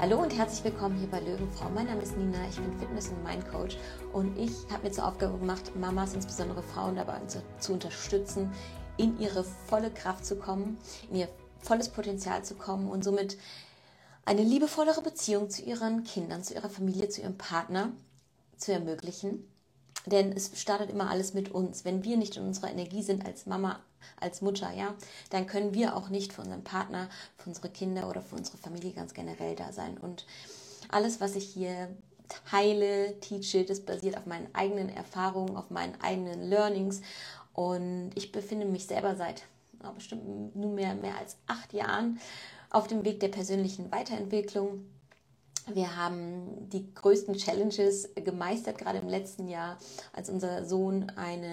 Hallo und herzlich willkommen hier bei Löwenfrau. Mein Name ist Nina, ich bin Fitness- und Mindcoach und ich habe mir zur Aufgabe gemacht, Mamas, insbesondere Frauen, dabei zu unterstützen, in ihre volle Kraft zu kommen, in ihr volles Potenzial zu kommen und somit eine liebevollere Beziehung zu ihren Kindern, zu ihrer Familie, zu ihrem Partner zu ermöglichen. Denn es startet immer alles mit uns. Wenn wir nicht in unserer Energie sind als Mama, als Mutter, ja, dann können wir auch nicht für unseren Partner, für unsere Kinder oder für unsere Familie ganz generell da sein. Und alles, was ich hier teile, teache, das basiert auf meinen eigenen Erfahrungen, auf meinen eigenen Learnings. Und ich befinde mich selber seit bestimmt nunmehr mehr als 8 Jahren auf dem Weg der persönlichen Weiterentwicklung. Wir haben die größten Challenges gemeistert, gerade im letzten Jahr, als unser Sohn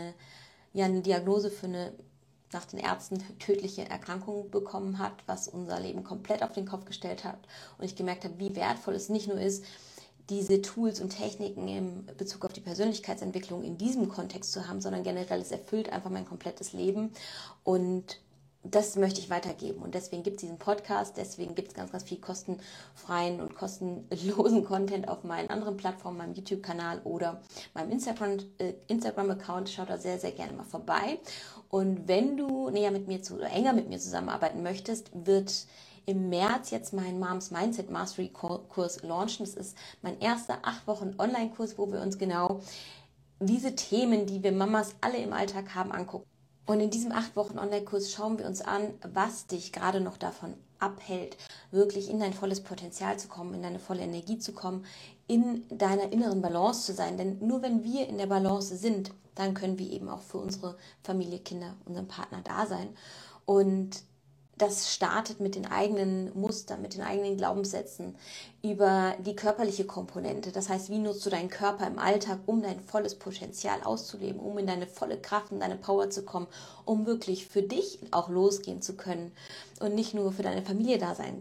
eine Diagnose für eine nach den Ärzten tödliche Erkrankung bekommen hat, was unser Leben komplett auf den Kopf gestellt hat. Und ich gemerkt habe, wie wertvoll es nicht nur ist, diese Tools und Techniken in Bezug auf die Persönlichkeitsentwicklung in diesem Kontext zu haben, sondern generell, es erfüllt einfach mein komplettes Leben. Und das möchte ich weitergeben. Und deswegen gibt es diesen Podcast, deswegen gibt es ganz, ganz viel kostenfreien und kostenlosen Content auf meinen anderen Plattformen, meinem YouTube-Kanal oder meinem Instagram-Account. Schaut da sehr, sehr gerne mal vorbei. Und wenn du enger mit mir zusammenarbeiten möchtest, wird im März jetzt mein Moms Mindset Mastery Kurs launchen. Das ist mein erster 8 Wochen Online-Kurs, wo wir uns genau diese Themen, die wir Mamas alle im Alltag haben, angucken. Und in diesem 8 Wochen Online-Kurs schauen wir uns an, was dich gerade noch davon abhält, wirklich in dein volles Potenzial zu kommen, in deine volle Energie zu kommen, in deiner inneren Balance zu sein. Denn nur wenn wir in der Balance sind, dann können wir eben auch für unsere Familie, Kinder, unseren Partner da sein. Und das startet mit den eigenen Mustern, mit den eigenen Glaubenssätzen über die körperliche Komponente. Das heißt, wie nutzt du deinen Körper im Alltag, um dein volles Potenzial auszuleben, um in deine volle Kraft und deine Power zu kommen, um wirklich für dich auch losgehen zu können und nicht nur für deine Familie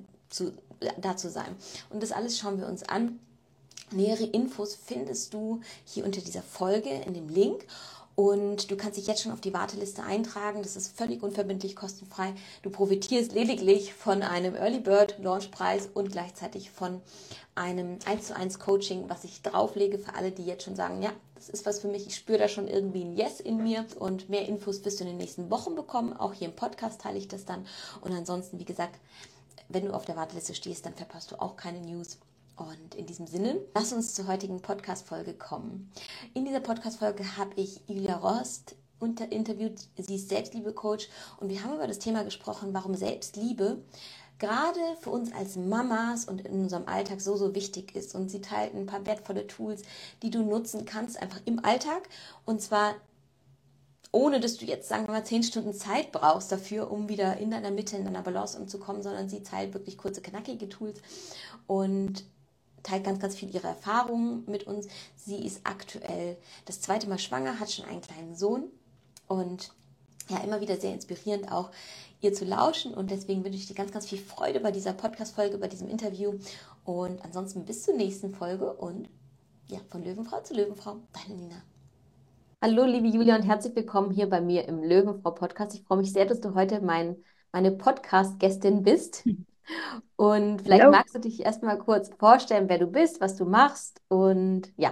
da zu sein. Und das alles schauen wir uns an. Nähere Infos findest du hier unter dieser Folge in dem Link. Und du kannst dich jetzt schon auf die Warteliste eintragen. Das ist völlig unverbindlich, kostenfrei. Du profitierst lediglich von einem Early Bird Launchpreis und gleichzeitig von einem 1:1 Coaching, was ich drauflege für alle, die jetzt schon sagen, ja, das ist was für mich. Ich spüre da schon irgendwie ein Yes in mir. Und mehr Infos wirst du in den nächsten Wochen bekommen. Auch hier im Podcast teile ich das dann. Und ansonsten, wie gesagt, wenn du auf der Warteliste stehst, dann verpasst du auch keine News. Und in diesem Sinne, lass uns zur heutigen Podcast-Folge kommen. In dieser Podcast-Folge habe ich Julia Rost interviewt. Sie ist Selbstliebe-Coach und wir haben über das Thema gesprochen, warum Selbstliebe gerade für uns als Mamas und in unserem Alltag so, so wichtig ist. Und sie teilt ein paar wertvolle Tools, die du nutzen kannst, einfach im Alltag. Und zwar ohne dass du jetzt, sagen wir mal, 10 Stunden Zeit brauchst dafür, um wieder in deiner Mitte, in deiner Balance umzukommen, sondern sie teilt wirklich kurze, knackige Tools und teilt ganz, ganz viel ihre Erfahrungen mit uns. Sie ist aktuell das 2. Mal schwanger, hat schon einen kleinen Sohn und ja, immer wieder sehr inspirierend auch ihr zu lauschen und deswegen wünsche ich dir ganz, ganz viel Freude bei dieser Podcast-Folge, bei diesem Interview und ansonsten bis zur nächsten Folge und ja, von Löwenfrau zu Löwenfrau, deine Nina. Hallo, liebe Julia und herzlich willkommen hier bei mir im Löwenfrau Podcast. Ich freue mich sehr, dass du heute meine Podcast-Gästin bist. Und vielleicht Hallo. magst du dich erstmal kurz vorstellen, wer du bist, was du machst und ja.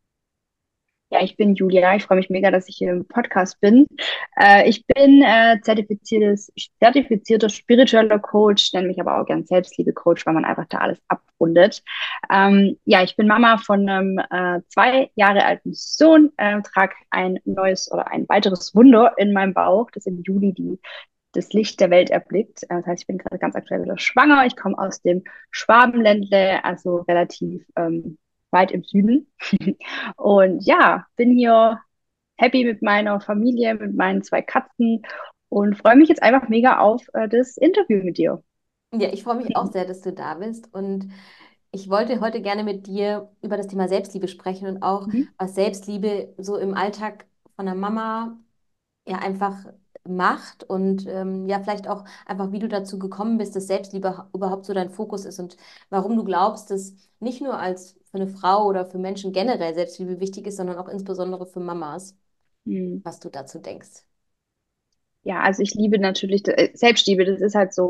Ja, ich bin Julia. Ich freue mich mega, dass ich hier im Podcast bin. Ich bin zertifizierter spiritueller Coach, nenne mich aber auch gern Selbstliebe-Coach, weil man einfach da alles abrundet. Ja, ich bin Mama von einem 2 Jahre alten Sohn, trage ein neues oder ein weiteres Wunder in meinem Bauch, das im Juli das Licht der Welt erblickt. Das heißt, ich bin gerade ganz aktuell wieder schwanger. Ich komme aus dem Schwabenländle, also relativ weit im Süden. Und ja, bin hier happy mit meiner Familie, mit meinen 2 Katzen und freue mich jetzt einfach mega auf das Interview mit dir. Ja, ich freue mich auch sehr, dass du da bist und ich wollte heute gerne mit dir über das Thema Selbstliebe sprechen und auch, Mhm. was Selbstliebe so im Alltag von der Mama ja einfach macht und ja vielleicht auch einfach, wie du dazu gekommen bist, dass Selbstliebe überhaupt so dein Fokus ist und warum du glaubst, dass nicht nur als für eine Frau oder für Menschen generell Selbstliebe wichtig ist, sondern auch insbesondere für Mamas, Mhm. was du dazu denkst. Ja, also ich liebe natürlich Selbstliebe, das ist halt so.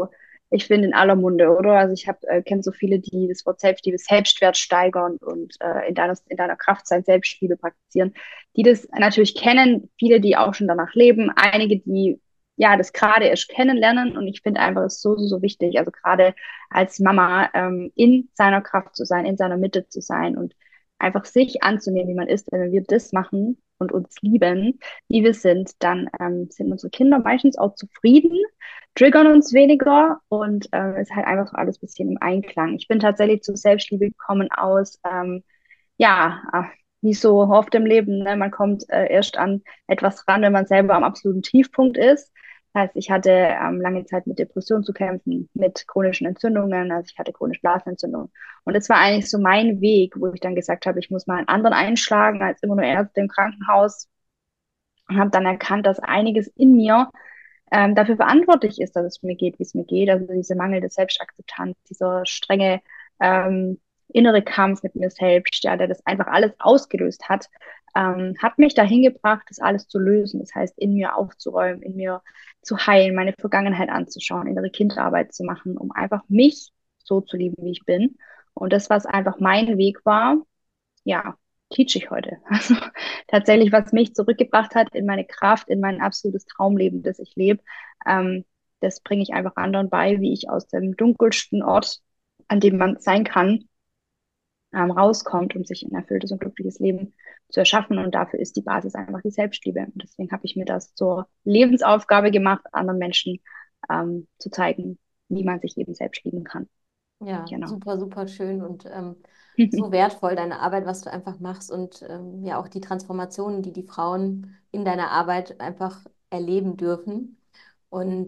ich finde, in aller Munde, oder? Also ich habe kenne so viele, die das Wort Selbstliebe, Selbstwert steigern und in deiner Kraft sein, Selbstliebe praktizieren, die das natürlich kennen, viele, die auch schon danach leben, einige, die ja das gerade erst kennenlernen und ich finde einfach, es ist so, so, so wichtig, also gerade als Mama in seiner Kraft zu sein, in seiner Mitte zu sein und einfach sich anzunehmen, wie man ist, wenn wir das machen und uns lieben, wie wir sind, dann sind unsere Kinder meistens auch zufrieden, triggern uns weniger und ist halt einfach so alles ein bisschen im Einklang. Ich bin tatsächlich zur Selbstliebe gekommen aus, ja, wie so oft im Leben, ne? Man kommt erst an etwas ran, wenn man selber am absoluten Tiefpunkt ist. Das heißt, ich hatte lange Zeit mit Depressionen zu kämpfen, mit chronischen Entzündungen, also ich hatte chronische Blasenentzündung. Und das war eigentlich so mein Weg, wo ich dann gesagt habe, ich muss mal einen anderen einschlagen als immer nur Ärzte im Krankenhaus und habe dann erkannt, dass einiges in mir dafür verantwortlich ist, dass es mir geht, wie es mir geht. Also diese mangelnde Selbstakzeptanz, dieser strenge innere Kampf mit mir selbst, ja, der das einfach alles ausgelöst hat, hat mich dahin gebracht, das alles zu lösen. Das heißt, in mir aufzuräumen, in mir zu heilen, meine Vergangenheit anzuschauen, innere Kindarbeit zu machen, um einfach mich so zu lieben, wie ich bin. Und das, was einfach mein Weg war, ja, teach ich heute. Also tatsächlich, was mich zurückgebracht hat in meine Kraft, in mein absolutes Traumleben, das ich lebe, das bringe ich einfach anderen bei, wie ich aus dem dunkelsten Ort, an dem man sein kann, rauskommt, um sich ein erfülltes und glückliches Leben zu erschaffen. Und dafür ist die Basis einfach die Selbstliebe. Und deswegen habe ich mir das zur Lebensaufgabe gemacht, anderen Menschen zu zeigen, wie man sich eben selbst lieben kann. Ja, Genau. super, super schön und so wertvoll deine Arbeit, was du einfach machst und ja auch die Transformationen, die die Frauen in deiner Arbeit einfach erleben dürfen. Und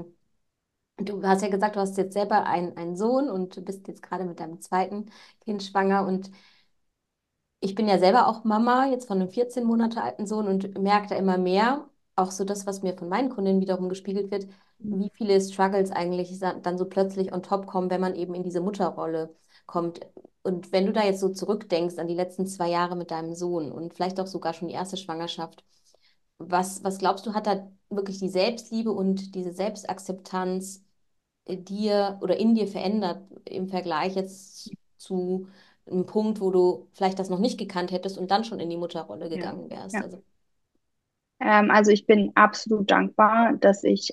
du hast ja gesagt, du hast jetzt selber einen Sohn und bist jetzt gerade mit deinem zweiten Kind schwanger. Und ich bin ja selber auch Mama jetzt von einem 14 Monate alten Sohn und merke da immer mehr, auch so das, was mir von meinen Kundinnen wiederum gespiegelt wird, wie viele Struggles eigentlich dann so plötzlich on top kommen, wenn man eben in diese Mutterrolle kommt. Und wenn du da jetzt so zurückdenkst an die letzten 2 Jahre mit deinem Sohn und vielleicht auch sogar schon die erste Schwangerschaft, was glaubst du, hat da wirklich die Selbstliebe und diese Selbstakzeptanz dir oder in dir verändert im Vergleich jetzt zu einem Punkt, wo du vielleicht das noch nicht gekannt hättest und dann schon in die Mutterrolle Ja. gegangen wärst? Ja. Also, Also ich bin absolut dankbar, dass ich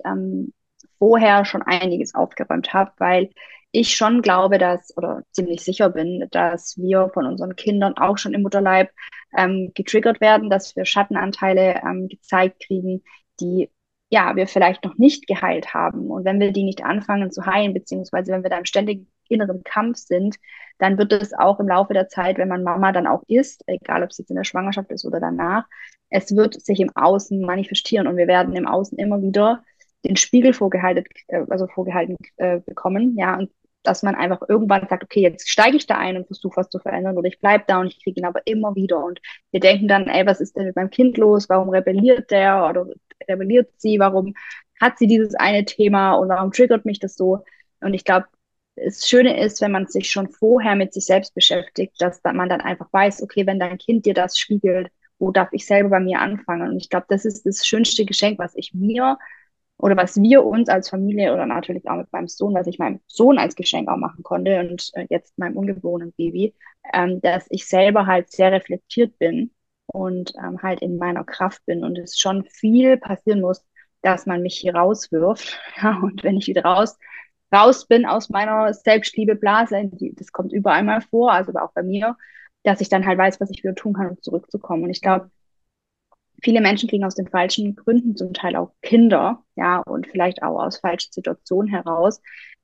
vorher schon einiges aufgeräumt habe, weil ich schon glaube, dass oder ziemlich sicher bin, dass wir von unseren Kindern auch schon im Mutterleib getriggert werden, dass wir Schattenanteile gezeigt kriegen, die ja wir vielleicht noch nicht geheilt haben. Und wenn wir die nicht anfangen zu heilen, beziehungsweise wenn wir da im ständigen inneren Kampf sind, dann wird es auch im Laufe der Zeit, wenn man Mama dann auch ist, egal ob es jetzt in der Schwangerschaft ist oder danach, es wird sich im Außen manifestieren und wir werden im Außen immer wieder den Spiegel vorgehalten bekommen, ja, und dass man einfach irgendwann sagt, okay, jetzt steige ich da ein und versuche was zu verändern oder ich bleibe da und ich kriege ihn aber immer wieder und wir denken dann, ey, was ist denn mit meinem Kind los? Warum rebelliert der oder rebelliert sie? Warum hat sie dieses eine Thema und warum triggert mich das so? Und ich glaube, das Schöne ist, wenn man sich schon vorher mit sich selbst beschäftigt, dass man dann einfach weiß, okay, wenn dein Kind dir das spiegelt, wo darf ich selber bei mir anfangen? Und ich glaube, das ist das schönste Geschenk, was ich mir oder was wir uns als Familie oder natürlich auch mit meinem Sohn, was ich meinem Sohn als Geschenk auch machen konnte und jetzt meinem ungeborenen Baby, dass ich selber halt sehr reflektiert bin und halt in meiner Kraft bin und es schon viel passieren muss, dass man mich hier rauswirft. Ja, und wenn ich wieder raus bin aus meiner Selbstliebe-Blase, das kommt überall mal vor, also auch bei mir, dass ich dann halt weiß, was ich wieder tun kann, um zurückzukommen. Und ich glaube, viele Menschen kriegen aus den falschen Gründen zum Teil auch Kinder, ja, und vielleicht auch aus falschen Situationen heraus,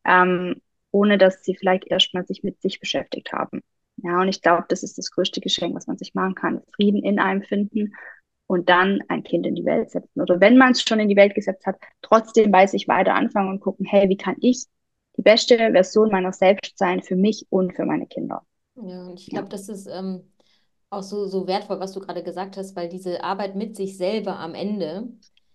ohne dass sie vielleicht erstmal sich mit sich beschäftigt haben. Ja, und ich glaube, das ist das größte Geschenk, was man sich machen kann. Frieden in einem finden und dann ein Kind in die Welt setzen. Oder wenn man es schon in die Welt gesetzt hat, trotzdem bei sich weiter anfangen und gucken, hey, wie kann ich die beste Version meiner selbst sein für mich und für meine Kinder? ja, und ich Ja, glaube, das ist auch so wertvoll, was du gerade gesagt hast, weil diese Arbeit mit sich selber am Ende,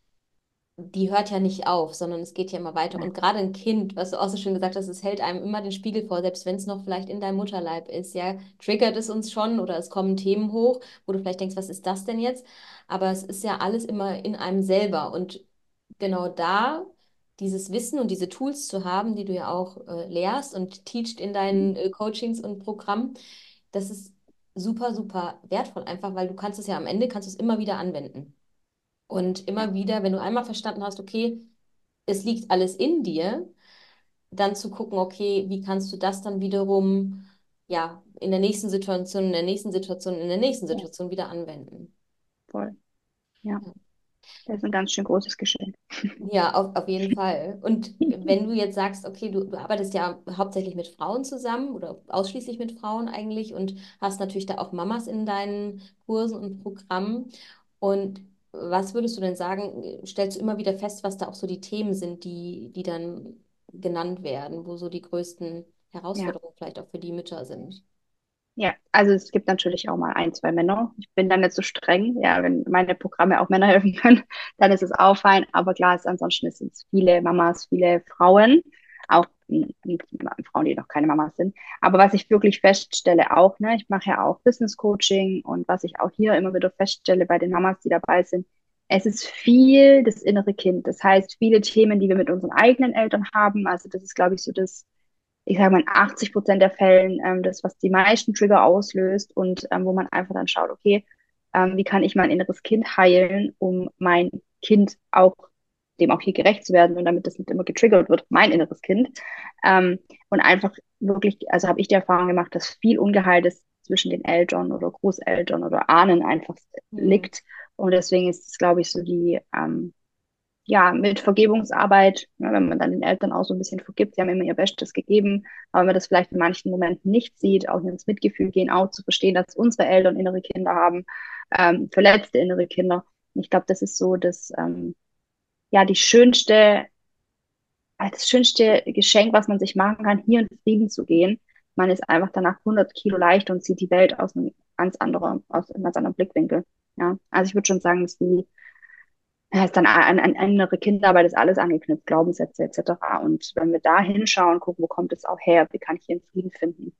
die hört ja nicht auf, sondern es geht ja immer weiter. ja, Und gerade ein Kind, was du auch so schön gesagt hast, es hält einem immer den Spiegel vor, selbst wenn es noch vielleicht in deinem Mutterleib ist, ja, triggert es uns schon oder es kommen Themen hoch, wo du vielleicht denkst, was ist das denn jetzt? Aber es ist ja alles immer in einem selber. Und genau da dieses Wissen und diese Tools zu haben, die du ja auch lehrst und teachst in deinen Coachings und Programmen, das ist super, super wertvoll, einfach weil du kannst es ja am Ende, kannst du es immer wieder anwenden. Und Ja, immer wieder, wenn du einmal verstanden hast, okay, es liegt alles in dir, dann zu gucken, okay, wie kannst du das dann wiederum, ja, in der nächsten Situation, in der nächsten Situation, in der nächsten ja, Situation wieder anwenden. voll. Ja, das ist ein ganz schön großes Geschenk. Ja, auf jeden Fall. Und wenn du jetzt sagst, okay, du arbeitest ja hauptsächlich mit Frauen zusammen oder ausschließlich mit Frauen eigentlich und hast natürlich da auch Mamas in deinen Kursen und Programmen. Und was würdest du denn sagen, stellst du immer wieder fest, was da auch so die Themen sind, die dann genannt werden, wo so die größten Ja. Herausforderungen vielleicht auch für die Mütter sind? Ja, also es gibt natürlich auch mal ein, zwei Männer. Ich bin dann nicht so streng. Ja, wenn meine Programme auch Männer helfen können, dann ist es auch fein. Aber klar ist, ansonsten sind es viele Mamas, viele Frauen, auch Frauen, die noch keine Mamas sind. Aber was ich wirklich feststelle auch, ne, ich mache ja auch Business Coaching und was ich auch hier immer wieder feststelle bei den Mamas, die dabei sind, es ist viel das innere Kind. Das heißt, viele Themen, die wir mit unseren eigenen Eltern haben. Also das ist, glaube ich, so das, ich sage mal, in 80% der Fällen das, was die meisten Trigger auslöst und wo man einfach dann schaut, okay, wie kann ich mein inneres Kind heilen, um mein Kind auch, dem auch hier gerecht zu werden und damit das nicht immer getriggert wird, mein inneres Kind. Und einfach wirklich, also habe ich die Erfahrung gemacht, dass viel Ungeheiltes zwischen den Eltern oder Großeltern oder Ahnen einfach Hm. liegt. Und deswegen ist es, glaube ich, so die, ja, mit Vergebungsarbeit, ne, wenn man dann den Eltern auch so ein bisschen vergibt, sie haben immer ihr Bestes gegeben, aber wenn man das vielleicht in manchen Momenten nicht sieht, auch ins Mitgefühl gehen, auch zu verstehen, dass unsere Eltern innere Kinder haben, verletzte innere Kinder. Und ich glaube, das ist so ja, das schönste Geschenk, was man sich machen kann, hier in Frieden zu gehen. Man ist einfach danach 100 Kilo leichter und sieht die Welt aus einem ganz anderen Blickwinkel. Ja, also ich würde schon sagen, dass die ja, ist dann an innere Kinderarbeit ist alles angeknüpft, Glaubenssätze etc. Und wenn wir da hinschauen, gucken, wo kommt es auch her, wie kann ich hier einen Frieden finden,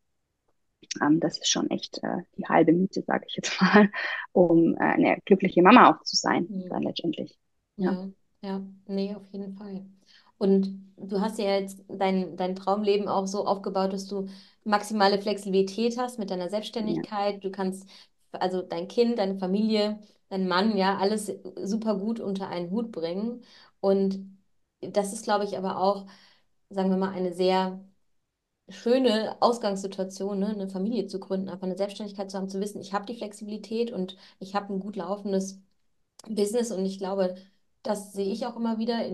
das ist schon echt die halbe Miete, sage ich jetzt mal, um eine glückliche Mama auch zu sein, dann Hm. letztendlich. Ja. Ja, ja, nee, auf jeden Fall. Und du hast ja jetzt dein Traumleben auch so aufgebaut, dass du maximale Flexibilität hast mit deiner Ja. Selbstständigkeit. Du kannst also dein Kind, deine Familie, dein Mann, ja, alles super gut unter einen Hut bringen. Und das ist, glaube ich, aber auch, sagen wir mal, eine sehr schöne Ausgangssituation, ne? Eine Familie zu gründen, einfach eine Selbstständigkeit zu haben, zu wissen, ich habe die Flexibilität und ich habe ein gut laufendes Business und ich glaube, das sehe ich auch immer wieder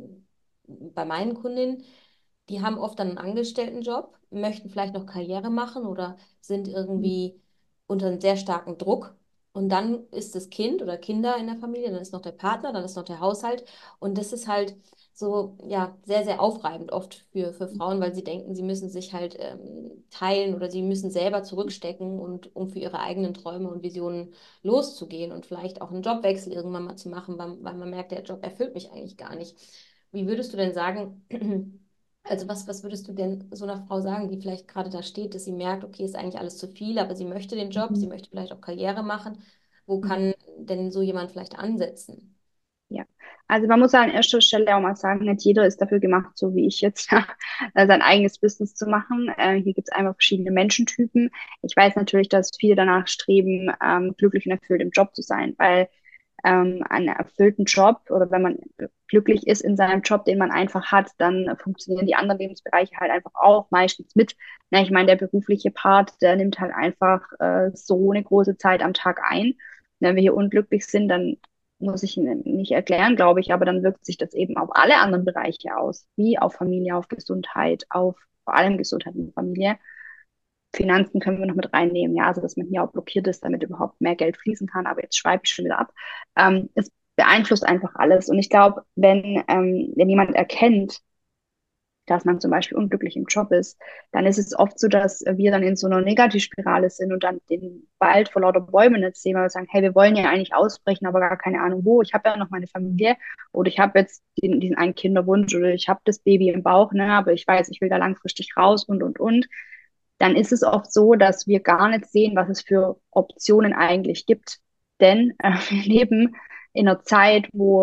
bei meinen Kundinnen. Die haben oft dann einen Angestelltenjob, möchten vielleicht noch Karriere machen oder sind irgendwie unter einem sehr starken Druck. Und dann ist das Kind oder Kinder in der Familie, dann ist noch der Partner, dann ist noch der Haushalt. Und das ist halt so, ja, sehr, sehr aufreibend oft für Frauen, weil sie denken, sie müssen sich halt teilen oder sie müssen selber zurückstecken und um für ihre eigenen Träume und Visionen loszugehen und vielleicht auch einen Jobwechsel irgendwann mal zu machen, weil man merkt, der Job erfüllt mich eigentlich gar nicht. Wie würdest du denn sagen, also was würdest du denn so einer Frau sagen, die vielleicht gerade da steht, dass sie merkt, okay, ist eigentlich alles zu viel, aber sie möchte den Job, sie Mhm. möchte vielleicht auch Karriere machen. Wo Mhm. kann denn so jemand vielleicht ansetzen? Ja, also man muss an erster Stelle auch mal sagen, nicht jeder ist dafür gemacht, so wie ich jetzt, sein eigenes Business zu machen. Hier gibt es einfach verschiedene Menschentypen. Ich weiß natürlich, dass viele danach streben, glücklich und erfüllt im Job zu sein, weil einen erfüllten Job oder wenn man glücklich ist in seinem Job, den man einfach hat, dann funktionieren die anderen Lebensbereiche halt einfach auch meistens mit. Na, ich meine, der berufliche Part, der nimmt halt einfach so eine große Zeit am Tag ein. Wenn wir hier unglücklich sind, dann muss ich Ihnen nicht erklären, glaube ich, aber dann wirkt sich das eben auf alle anderen Bereiche aus, wie auf Familie, auf Gesundheit, auf vor allem Gesundheit und Familie. Finanzen können wir noch mit reinnehmen, ja, also dass man hier auch blockiert ist, damit überhaupt mehr Geld fließen kann, aber jetzt schweife ich schon wieder ab. Es beeinflusst einfach alles und ich glaube, wenn jemand erkennt, dass man zum Beispiel unglücklich im Job ist, dann ist es oft so, dass wir dann in so einer Negativspirale sind und dann den Wald vor lauter Bäumen nicht sehen, weil wir sagen, hey, wir wollen ja eigentlich ausbrechen, aber gar keine Ahnung wo. Ich habe ja noch meine Familie oder ich habe jetzt diesen einen Kinderwunsch oder ich habe das Baby im Bauch, ne, aber ich weiß, ich will da langfristig raus und. Dann ist es oft so, dass wir gar nicht sehen, was es für Optionen eigentlich gibt. Denn wir leben in einer Zeit, wo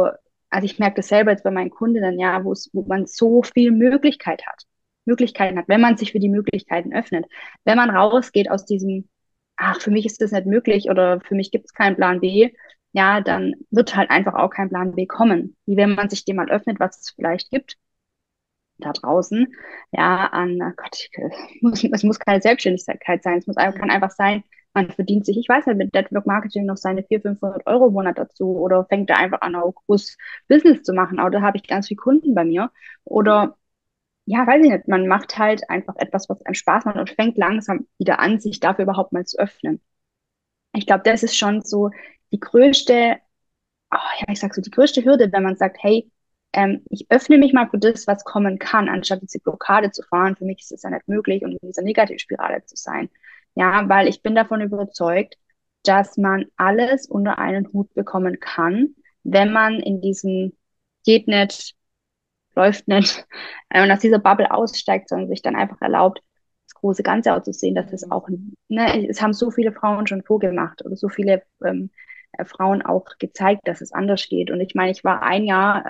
also ich merke das selber jetzt bei meinen Kundinnen, ja, wo man so viel Möglichkeiten hat, wenn man sich für die Möglichkeiten öffnet. Wenn man rausgeht aus diesem, ach, für mich ist das nicht möglich oder für mich gibt es keinen Plan B, ja, dann wird halt einfach auch kein Plan B kommen. Wie wenn man sich dem mal öffnet, was es vielleicht gibt da draußen, ja, an, oh Gott, es muss keine Selbstständigkeit sein, kann einfach sein, man verdient sich, ich weiß nicht, mit Network Marketing noch seine 400, 500 € im Monat dazu oder fängt da einfach an, auch groß Business zu machen. Auch da habe ich ganz viele Kunden bei mir. Oder ja, weiß ich nicht, man macht halt einfach etwas, was einem Spaß macht und fängt langsam wieder an, sich dafür überhaupt mal zu öffnen. Ich glaube, das ist schon so die größte, ja, ich sag so, die größte Hürde, wenn man sagt, hey, ich öffne mich mal für das, was kommen kann, anstatt diese Blockade zu fahren. Für mich ist es ja nicht möglich und in dieser Negativspirale zu sein. Ja, weil ich bin davon überzeugt, dass man alles unter einen Hut bekommen kann, wenn man in diesem geht nicht, läuft nicht, und aus dieser Bubble aussteigt, sondern sich dann einfach erlaubt, das große Ganze auch zu sehen, dass es Mhm. auch, ne, es haben so viele Frauen schon vorgemacht oder so viele Frauen auch gezeigt, dass es anders geht. Und ich meine, ich war ein Jahr,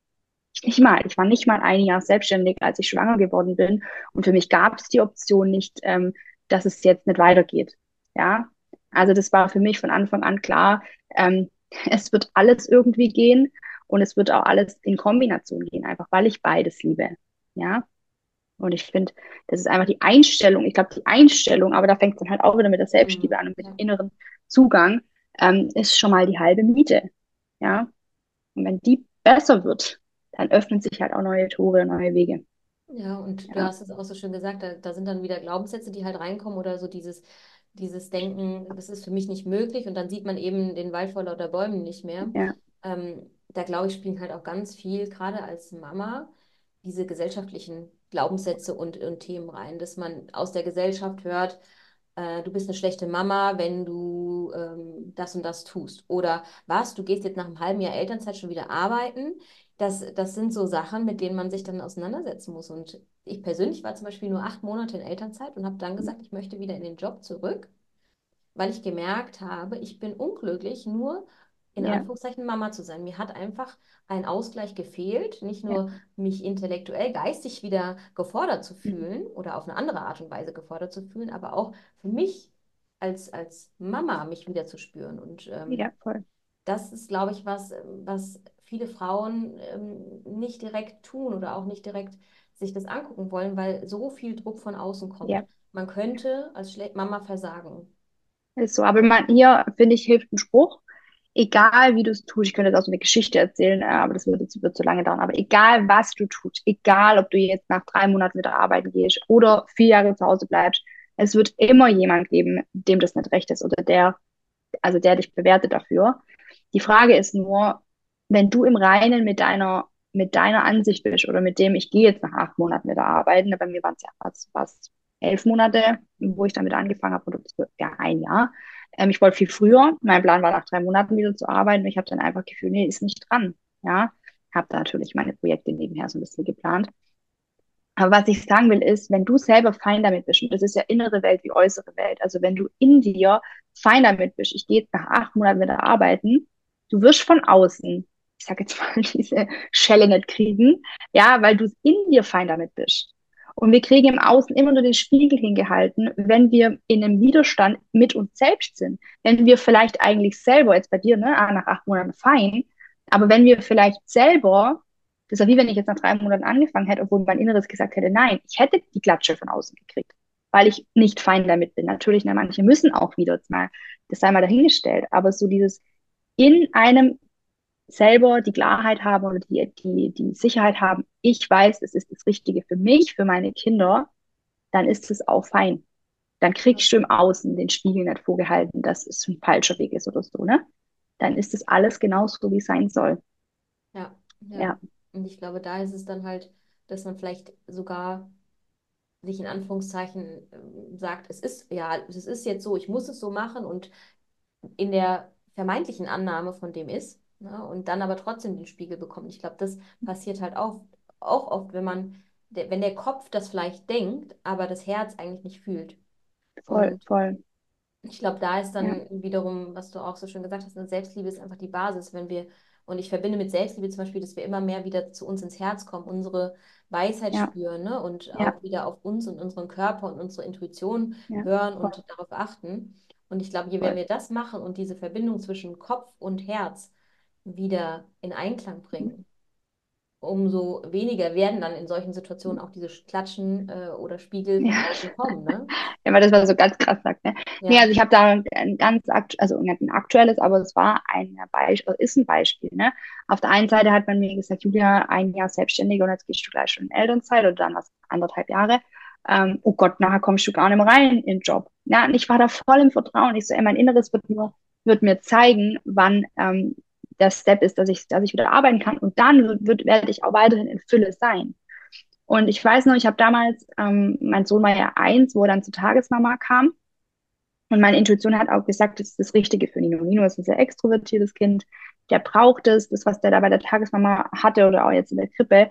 ich war nicht mal ein Jahr selbstständig, als ich schwanger geworden bin. Und für mich gab es die Option nicht, dass es jetzt nicht weitergeht. Ja, also das war für mich von Anfang an klar, es wird alles irgendwie gehen und es wird auch alles in Kombination gehen, einfach weil ich beides liebe. Ja, und ich finde, das ist einfach die Einstellung. Ich glaube, die Einstellung, aber da fängt es dann halt auch wieder mit der Selbstliebe Mhm. an und mit dem Ja. inneren Zugang, ist schon mal die halbe Miete. Ja, und wenn die besser wird, dann öffnen sich halt auch neue Tore, neue Wege. Ja, und du Ja, hast es auch so schön gesagt, da sind dann wieder Glaubenssätze, die halt reinkommen oder so dieses Denken, das ist für mich nicht möglich und dann sieht man eben den Wald vor lauter Bäumen nicht mehr. ja, Da glaube ich, spielen halt auch ganz viel, gerade als Mama, diese gesellschaftlichen Glaubenssätze und Themen rein, dass man aus der Gesellschaft hört, du bist eine schlechte Mama, wenn du das und das tust. Oder was, du gehst jetzt nach einem halben Jahr Elternzeit schon wieder arbeiten. Das sind so Sachen, mit denen man sich dann auseinandersetzen muss. Und ich persönlich war zum Beispiel nur 8 Monate in Elternzeit und habe dann gesagt, ich möchte wieder in den Job zurück, weil ich gemerkt habe, ich bin unglücklich, nur in ja, Anführungszeichen Mama zu sein. Mir hat einfach ein Ausgleich gefehlt, nicht ja, nur mich intellektuell, geistig wieder gefordert zu mhm. fühlen oder auf eine andere Art und Weise gefordert zu fühlen, aber auch für mich als Mama mich wieder zu spüren. Und Ja, voll. das ist, glaube ich, was viele Frauen nicht direkt tun oder auch nicht direkt sich das angucken wollen, weil so viel Druck von außen kommt. Ja, Man könnte als Mama versagen. ist so. Aber hier, finde ich, hilft ein Spruch. Egal wie du es tust, ich könnte jetzt auch so eine Geschichte erzählen, aber wird zu lange dauern. Aber egal was du tust, egal ob du jetzt nach 3 Monaten wieder arbeiten gehst oder 4 Jahre zu Hause bleibst, es wird immer jemand geben, dem das nicht recht ist oder der dich bewertet dafür. Die Frage ist nur, wenn du im Reinen mit deiner Ansicht bist oder mit dem, ich gehe jetzt nach 8 Monaten wieder arbeiten, bei mir waren es ja fast 11 Monate, wo ich damit angefangen habe, oder ja, ein Jahr. Ich wollte viel früher. Mein Plan war, nach 3 Monaten wieder zu arbeiten. Und ich habe dann einfach gefühlt, nee, ist nicht dran. Ja, habe da natürlich meine Projekte nebenher so ein bisschen geplant. Aber was ich sagen will, ist, wenn du selber fein damit bist, und das ist ja innere Welt wie äußere Welt, also wenn du in dir fein damit bist, ich gehe jetzt nach 8 Monaten wieder arbeiten, du wirst von außen, ich sage jetzt mal, diese Schelle nicht kriegen, ja, weil du in dir fein damit bist. Und wir kriegen im Außen immer nur den Spiegel hingehalten, wenn wir in einem Widerstand mit uns selbst sind. Wenn wir vielleicht eigentlich selber, jetzt bei dir, ne, nach 8 Monaten fein, aber wenn wir vielleicht selber das ist ja wie wenn ich jetzt nach 3 Monaten angefangen hätte, obwohl mein Inneres gesagt hätte, nein, ich hätte die Klatsche von außen gekriegt, weil ich nicht fein damit bin. Natürlich, ne, manche müssen auch wieder, das sei mal dahingestellt, aber so dieses in einem selber die Klarheit haben oder die Sicherheit haben, ich weiß, es ist das Richtige für mich, für meine Kinder, dann ist es auch fein. Dann kriegst du im Außen den Spiegel nicht vorgehalten, dass es ein falscher Weg ist oder so, ne? Dann ist es alles genauso, wie es sein soll. Ja, ja. Ja, Und ich glaube, da ist es dann halt, dass man vielleicht sogar sich in Anführungszeichen sagt, es ist, ja, es ist jetzt so, ich muss es so machen und in der vermeintlichen Annahme von dem ist, ne, und dann aber trotzdem den Spiegel bekommt. Ich glaube, das passiert halt auch oft, wenn der Kopf das vielleicht denkt, aber das Herz eigentlich nicht fühlt. voll, Und voll. ich glaube, da ist Ja, dann wiederum, was du auch so schön gesagt hast, eine Selbstliebe ist einfach die Basis. Wenn wir Und ich verbinde mit Selbstliebe zum Beispiel, dass wir immer mehr wieder zu uns ins Herz kommen, unsere Weisheit Ja, spüren, ne? Und ja, auch wieder auf uns und unseren Körper und unsere Intuition ja, hören voll, und darauf achten. Und ich glaube, je mehr voll. wir das machen und diese Verbindung zwischen Kopf und Herz wieder in Einklang bringen, umso weniger werden dann in solchen Situationen auch diese Klatschen oder Spiegel von Ja. außen kommen, ne? Ja, weil das war so ganz krass sagt, ne? Nee, Ja, also ich habe da ein also nicht ein aktuelles, aber es war ein Beispiel, ist ein Beispiel, ne? Auf der einen Seite hat man mir gesagt, Julia, ein Jahr selbstständig und jetzt gehst du gleich schon in Elternzeit oder dann was 1,5 Jahre. Oh Gott, nachher kommst du gar nicht mehr rein in den Job. Ja, und ich war da voll im Vertrauen. Ich so, ey, mein Inneres wird mir zeigen, wann der Step ist, dass ich wieder arbeiten kann. Und dann werde ich auch weiterhin in Fülle sein. Und ich weiß noch, ich habe damals, mein Sohn war ja 1, wo er dann zur Tagesmama kam. Und meine Intuition hat auch gesagt, das ist das Richtige für Nino. Nino ist ein sehr extrovertiertes Kind. Der braucht es, das, was der da bei der Tagesmama hatte oder auch jetzt in der Krippe,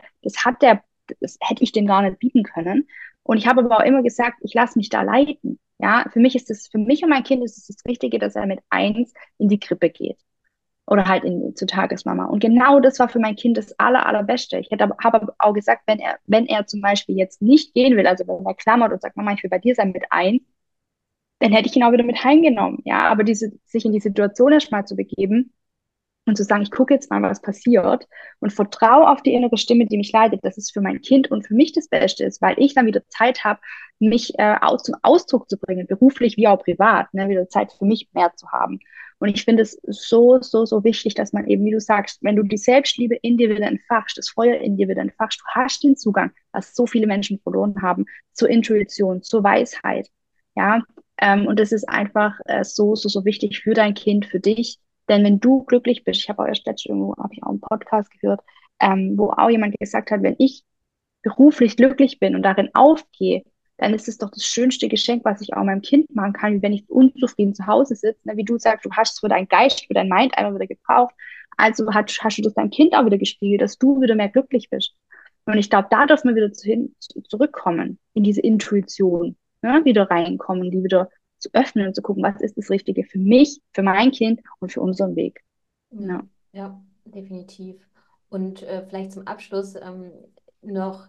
das hätte ich dem gar nicht bieten können. Und ich habe aber auch immer gesagt, ich lasse mich da leiten. Ja, für mich und mein Kind ist es das Richtige, dass er mit 1 in die Krippe geht oder halt zur Tagesmama. Und genau das war für mein Kind das Allerbeste. Habe aber auch gesagt, wenn er zum Beispiel jetzt nicht gehen will, also wenn er klammert und sagt, Mama, ich will bei dir sein mit 1, dann hätte ich ihn auch wieder mit heimgenommen. Ja, aber sich in die Situation erstmal zu begeben und zu sagen, ich gucke jetzt mal, was passiert und vertraue auf die innere Stimme, die mich leitet, dass es für mein Kind und für mich das Beste ist, weil ich dann wieder Zeit habe, mich zum Ausdruck zu bringen, beruflich wie auch privat, ne, wieder Zeit für mich mehr zu haben. Und ich finde es so, so, so wichtig, dass man eben, wie du sagst, wenn du die Selbstliebe in dir wieder entfachst, das Feuer in dir wieder entfachst, du hast den Zugang, was so viele Menschen verloren haben, zur Intuition, zur Weisheit. Ja, und das ist einfach so, so, so wichtig für dein Kind, für dich. Denn wenn du glücklich bist, ich habe auch erst letztens irgendwo, habe ich auch einen Podcast gehört, wo auch jemand gesagt hat, wenn ich beruflich glücklich bin und darin aufgehe, dann ist es doch das schönste Geschenk, was ich auch meinem Kind machen kann, wie wenn ich unzufrieden zu Hause sitze. Ne? Wie du sagst, du hast es für deinen Geist, für dein Mind einmal wieder gebraucht. Also hast du das deinem Kind auch wieder gespiegelt, dass du wieder mehr glücklich bist. Und ich glaube, da dürfen wir wieder zurückkommen, in diese Intuition, ne? Wieder reinkommen, die wieder zu öffnen und zu gucken, was ist das Richtige für mich, für mein Kind und für unseren Weg. Ja. ja, definitiv. Und vielleicht zum Abschluss noch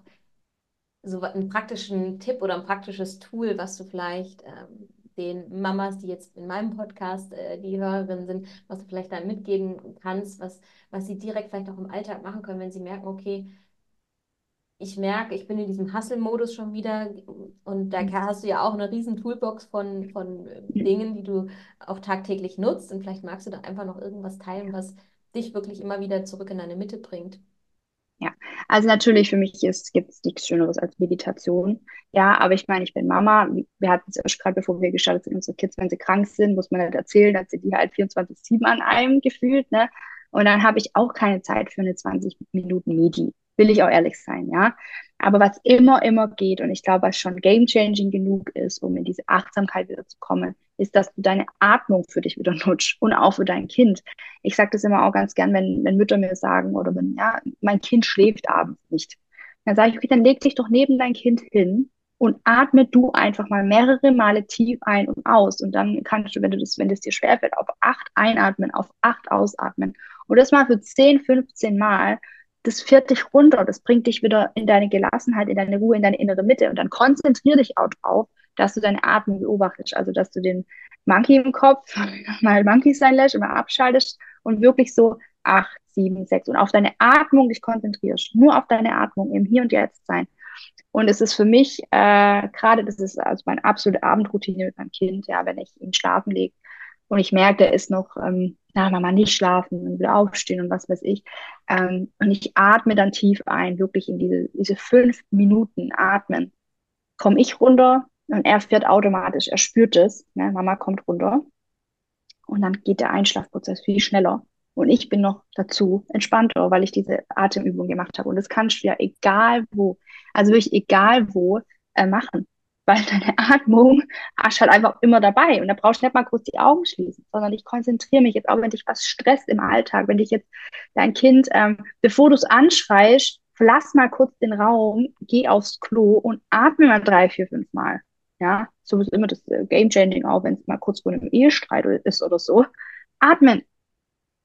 so einen praktischen Tipp oder ein praktisches Tool, was du vielleicht den Mamas, die jetzt in meinem Podcast die Hörerinnen sind, was du vielleicht dann mitgeben kannst, was sie direkt vielleicht auch im Alltag machen können, wenn sie merken, okay, ich merke, ich bin in diesem Hustle-Modus schon wieder und da hast du ja auch eine riesen Toolbox von Dingen, die du auch tagtäglich nutzt und vielleicht magst du da einfach noch irgendwas teilen, was dich wirklich immer wieder zurück in deine Mitte bringt. Ja, also natürlich für mich gibt es nichts Schöneres als Meditation. Ja, aber ich meine, ich bin Mama. Wir hatten es erst gerade, bevor wir gestartet sind, unsere Kids, wenn sie krank sind, muss man halt erzählen, dass sie die halt 24/7 an einem gefühlt, ne? Und dann habe ich auch keine Zeit für eine 20 Minuten Medi. Will ich auch ehrlich sein, ja. Aber was immer geht, und ich glaube, was schon game-changing genug ist, um in diese Achtsamkeit wieder zu kommen, ist, dass du deine Atmung für dich wieder nutzt und auch für dein Kind. Ich sage das immer auch ganz gern, wenn Mütter mir sagen oder wenn, ja, mein Kind schläft abends nicht. Dann sage ich, okay, dann leg dich doch neben dein Kind hin und atme du einfach mal mehrere Male tief ein und aus. Und dann kannst du, wenn es dir schwerfällt, auf 8 einatmen, auf 8 ausatmen. Und das mal für 10, 15 Mal. Das fährt dich runter, das bringt dich wieder in deine Gelassenheit, in deine Ruhe, in deine innere Mitte. Und dann konzentrier dich auch drauf, dass du deine Atmung beobachtest. Also, dass du den Monkey im Kopf mal Monkey sein lässt, immer abschaltest und wirklich so 8, 7, 6 und auf deine Atmung dich konzentrierst. Nur auf deine Atmung im Hier und Jetzt sein. Und es ist für mich gerade, das ist also meine absolute Abendroutine mit meinem Kind, ja, wenn ich ihn schlafen lege und ich merke, der ist noch, na, Mama, nicht schlafen und will aufstehen und was weiß ich. Und ich atme dann tief ein, wirklich in diese 5 Minuten atmen. Komme ich runter und er fährt automatisch, er spürt es, ne, Mama kommt runter. Und dann geht der Einschlafprozess viel schneller. Und ich bin noch dazu entspannter, weil ich diese Atemübung gemacht habe. Und das kannst du ja egal wo, also wirklich egal wo, machen. Weil deine Atmung hast halt einfach immer dabei. Und da brauchst du nicht mal kurz die Augen schließen, sondern ich konzentriere mich jetzt auch, wenn dich was stresst im Alltag, wenn dich jetzt dein Kind, bevor du es anschreist, verlass mal kurz den Raum, geh aufs Klo und atme mal 3, 4, 5 Mal. Ja, so ist immer das Game Changing auch, wenn es mal kurz vor einem Ehestreit ist oder so. Atmen.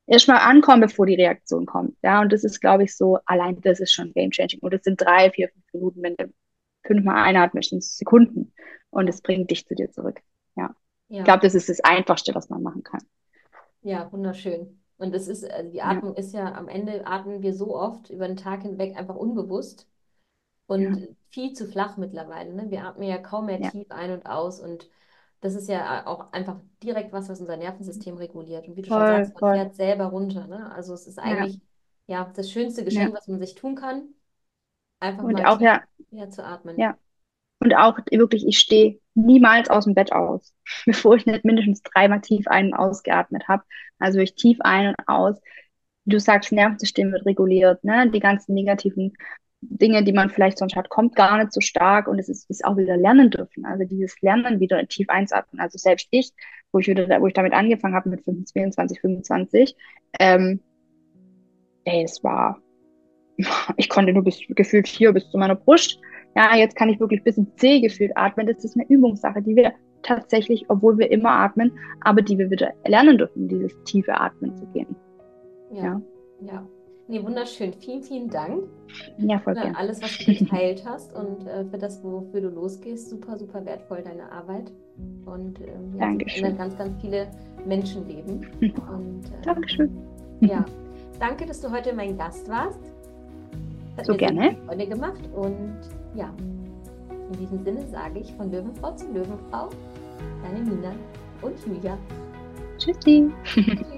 erstmal ankommen, bevor die Reaktion kommt. Ja, und das ist, glaube ich, so, allein das ist schon game changing. Und es sind 3, 4, 5 Minuten, wenn du 5-mal einatmest, sind es Sekunden. Und Ja, es bringt dich zu dir zurück. Ja. Ich ja, glaube, das ist das Einfachste, was man machen kann. ja, wunderschön. Und es ist, also die Ja, Atmung ist ja, am Ende atmen wir so oft über den Tag hinweg einfach unbewusst und ja, viel zu flach mittlerweile. Ne? Wir atmen ja kaum mehr ja. tief ein und aus und das ist ja auch einfach direkt was, was unser Nervensystem reguliert. Und wie du schon Voll, sagst, man voll. fährt selber runter. Ne? Also es ist Ja, eigentlich ja das schönste ja. Geschenk, was man sich tun kann, einfach Und mal auch, tief ja, ja, zu atmen. ja. Und auch wirklich, ich stehe niemals aus dem Bett aus, bevor ich nicht mindestens 3-mal tief ein- und ausgeatmet habe. Also ich tief ein und aus. Wie du sagst, Nervensystem wird reguliert, ne? Die ganzen negativen Dinge, die man vielleicht sonst hat, kommt gar nicht so stark und ist auch wieder lernen dürfen. Also dieses Lernen wieder tief einzuatmen. Also selbst ich, wo ich damit angefangen habe mit 24, 25, ähm, ey, es war, ich konnte nur gefühlt hier bis zu meiner Brust. Ja, jetzt kann ich wirklich bis ins C gefühlt atmen. Das ist eine Übungssache, die wir tatsächlich, obwohl wir immer atmen, aber die wir wieder lernen dürfen, dieses tiefe Atmen zu gehen. Ja, Ja, ja. Nee, wunderschön. Vielen, vielen Dank ja, voll für gern. alles, was du geteilt hast und für das, wofür du losgehst. Super, super wertvoll, deine Arbeit. Und ja, sie verändert Dankeschön. ganz, ganz viele Menschenleben. Und Dankeschön. ja, danke, dass du heute mein Gast warst. Hat So mir sehr gerne. viel Freude gemacht. Und ja, in diesem Sinne sage ich von Löwenfrau zu Löwenfrau, deine Nina und Julia. Tschüssi. Tschüss.